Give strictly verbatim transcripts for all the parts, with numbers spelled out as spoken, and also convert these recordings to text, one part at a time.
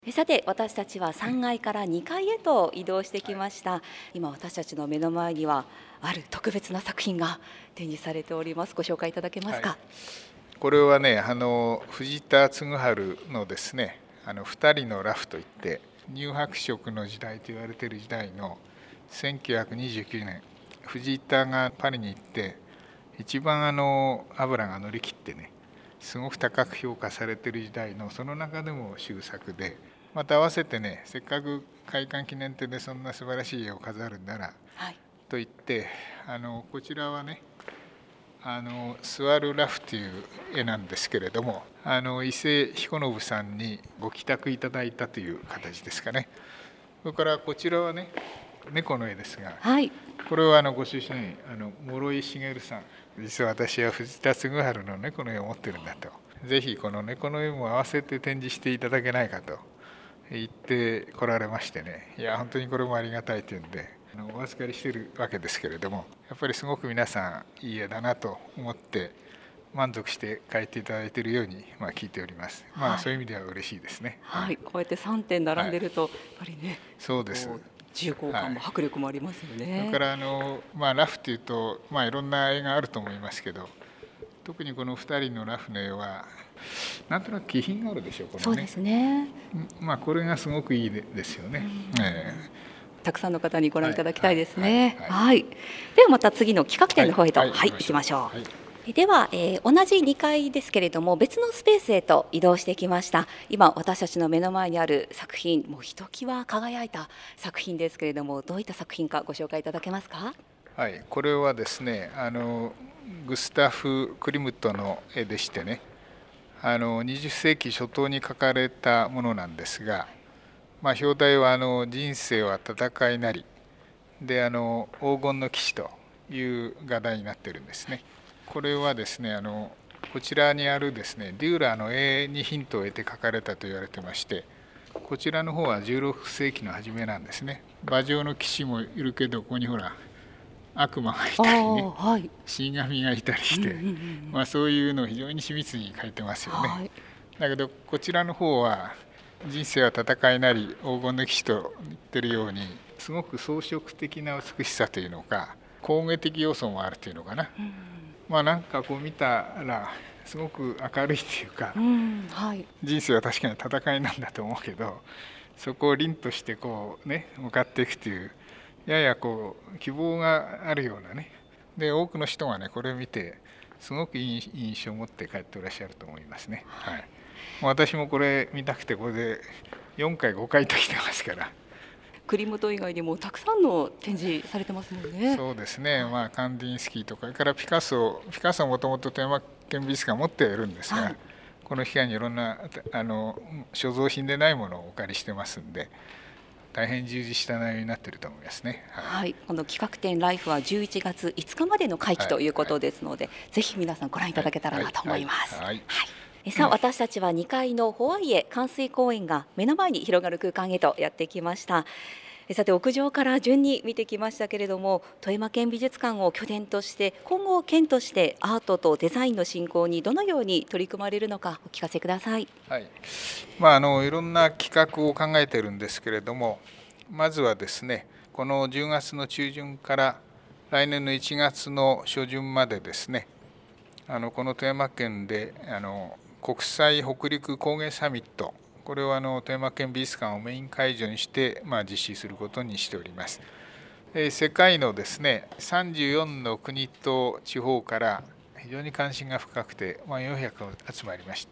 さて、私たちはさんがいからにかいへと移動してきました。はい、今私たちの目の前にはある特別な作品が展示されております。ご紹介いただけますか。はい、 これはね、あの藤田嗣治のですね、あのふたりの裸婦といって乳白色の時代と言われている時代のせんきゅうひゃくにじゅうきゅうねん、藤田がパリに行って一番あの油が乗り切ってね、すごく高く評価されている時代のその中でも秀作で、また合わせてね、せっかく開館記念展でそんな素晴らしい絵を飾るんなら、はい、と言ってあのこちらはね、あの座る裸婦という絵なんですけれども、あの伊勢彦信さんにご寄託いただいたという形ですかね。それからこちらはね、猫の絵ですが、はい、これはあのご主人あの諸井茂さん、実は私は藤田嗣治の猫の絵を持ってるんだと、ぜひこの猫の絵も合わせて展示していただけないかと言って来られましてね、いや本当にこれもありがたいというんであのお預かりしているわけですけれども、やっぱりすごく皆さんいい絵だなと思って満足して描いていただいているように、まあ、聞いております。はい、まあそういう意味では嬉しいですね。 はい、はい、こうやってさんてん並んでると、はい、やっぱりね、 そうです。 重厚感も迫力もありますよね。 はい、だからあの、まあ、裸婦というと、まあ、いろんな絵があると思いますけど、特にこのふたりの裸婦の絵はなんとなく気品があるでしょう。このね、 そうですね。 まあこれがすごくいいですよね。えー、たくさんの方にご覧いただきたいですね。はい、はいはい、ではまた次の企画展の方へと、はいはい、行きましょう。はい、では、えー、同じにかいですけれども別のスペースへと移動してきました。今私たちの目の前にある作品、もうひときわ輝いた作品ですけれども、どういった作品かご紹介いただけますか。 はい、これはですね、あのグスタフ・クリムトの絵でしてね、あのにじゅっせいき初頭に描かれたものなんですが、まあ、表題はあの人生は戦いなりで、あの黄金の騎士という画題になっているんですね。これはですね、あのこちらにあるですねデューラーの絵にヒントを得て描かれたと言われてまして、こちらの方はじゅうろくせいきの初めなんですね。馬上の騎士もいるけど、ここにほら悪魔がいたりね、はい、死神がいたりして、うんうんうん、まあ、そういうのを非常に緻密に描いてますよね。はい、だけどこちらの方は人生は戦いなり黄金の騎士と言ってるように、すごく装飾的な美しさというのか工芸的要素もあるというのかな、うん、まあなんかこう見たらすごく明るいというか、うん、はい、人生は確かに戦いなんだと思うけど、そこを凛としてこうね向かっていくという、ややこう希望があるようなね。で多くの人がねこれを見てすごくいい印象を持って帰っていらっしゃると思いますね。はい、私もこれ見たくてこれでよんかいごかいと来てますから。 栗本以外にもたくさんの展示されてますもんね。 そうですね、まあ、カンディンスキーとか、それからピカソピカソはもともと富山県美術館持っているんですが、はい、この機会にいろんなあの所蔵品でないものをお借りしてますんで、大変充実した内容になっていると思いますね。 はい、はい、この企画展ライフはじゅういちがついつかまでの会期ということですので、はいはい、ぜひ皆さんご覧いただけたらなと思います。はいはいはいはい、さあ、私たちはにかいのホワイエ環水公園が目の前に広がる空間へとやってきました。さて、屋上から順に見てきましたけれども、富山県美術館を拠点として今後県としてアートとデザインの振興にどのように取り組まれるのかお聞かせください。 はい、まあ、あのいろんな企画を考えているんですけれども、まずはですね、このじゅうがつの中旬から来年のいちがつの初旬までですね、あのこの富山県であの国際北陸工芸サミット、これをあの富山県美術館をメイン会場にして、まあ、実施することにしております。世界のですねさんじゅうよんの国と地方から非常に関心が深くて、まあ、よんひゃく集まりました。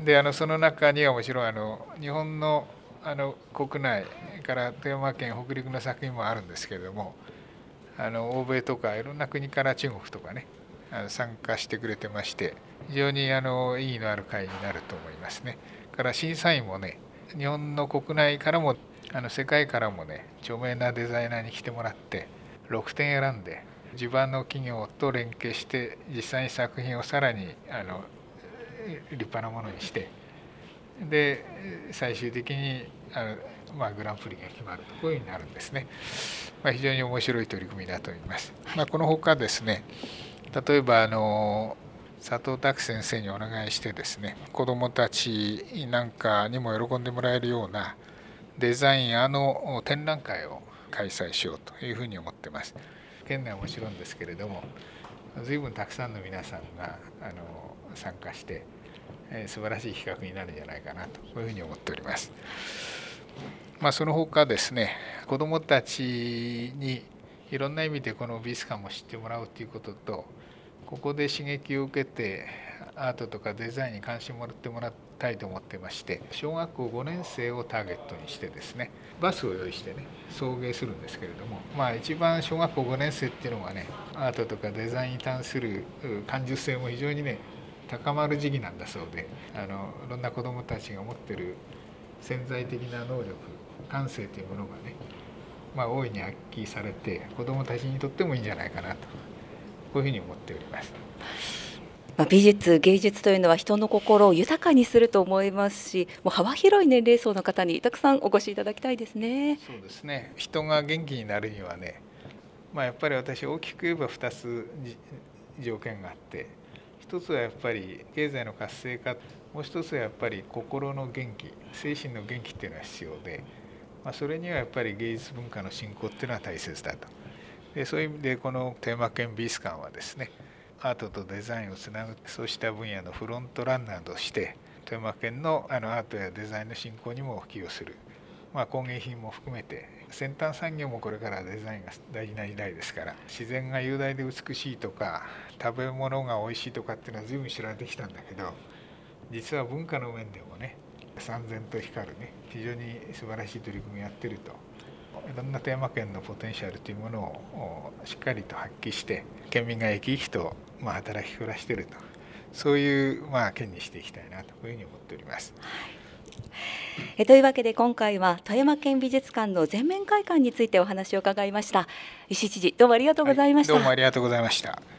であのその中にはもちろんあの日本のあの国内から富山県北陸の作品もあるんですけれども、あの欧米とかいろんな国から中国とかね参加してくれてまして、非常にあの意義のある会になると思いますね。から審査員もね、日本の国内からもあの世界からもね著名なデザイナーに来てもらってろくてん選んで、地盤の企業と連携して実際に作品をさらにあの立派なものにして、で最終的にあの、まあ、グランプリが決まるとこういうふうになるんですね。まあ、非常に面白い取り組みだと思います。まあ、このほかですね、例えばあの佐藤拓先生にお願いしてですね、子どもたちなんかにも喜んでもらえるようなデザイン案の展覧会を開催しようというふうに思ってます。県内はもちろんですけれども、随分たくさんの皆さんがあの参加して、えー、素晴らしい企画になるんじゃないかなと、こういうふうに思っております。まあ、その他ですね、子どもたちにいろんな意味でこの美術館も知ってもらうということと、ここで刺激を受けてアートとかデザインに関心を持ってもらいたいと思ってまして、小学校ごねん生をターゲットにしてですね、バスを用意してね送迎するんですけれども、まあ一番小学校ごねん生っていうのはね、アートとかデザインに関する感受性も非常にね高まる時期なんだそうで、あのいろんな子どもたちが持ってる潜在的な能力、感性というものがね、まあ、大いに発揮されて子どもたちにとってもいいんじゃないかなと、こういうふうに思っております。 まあ、美術芸術というのは人の心を豊かにすると思いますし、もう幅広い年齢層の方にたくさんお越しいただきたいですね。 そうですね、人が元気になるにはね、まあ、やっぱり私大きく言えばふたつ条件があって、一つはやっぱり経済の活性化、もう一つはやっぱり心の元気、精神の元気っていうのが必要で、まあ、それにはやっぱり芸術文化の振興っていうのは大切だと。でそういう意味でこの富山県美術館はですね、アートとデザインをつなぐ、そうした分野のフロントランナーとして富山県のあのアートやデザインの振興にも寄与する、まあ、工芸品も含めて先端産業もこれからデザインが大事な時代ですから、自然が雄大で美しいとか食べ物が美味しいとかっていうのは随分知られてきたんだけど、実は文化の面でもね燦然と光るね非常に素晴らしい取り組みをやってると、いろんな富山県のポテンシャルというものをしっかりと発揮して県民が生き生きとまあ働き暮らしていると、そういうまあ県にしていきたいなと、こういうふうに思っております。 えというわけで今回は富山県美術館の全面開館についてお話を伺いました。石井知事、どうもありがとうございました。 はい、どうもありがとうございました。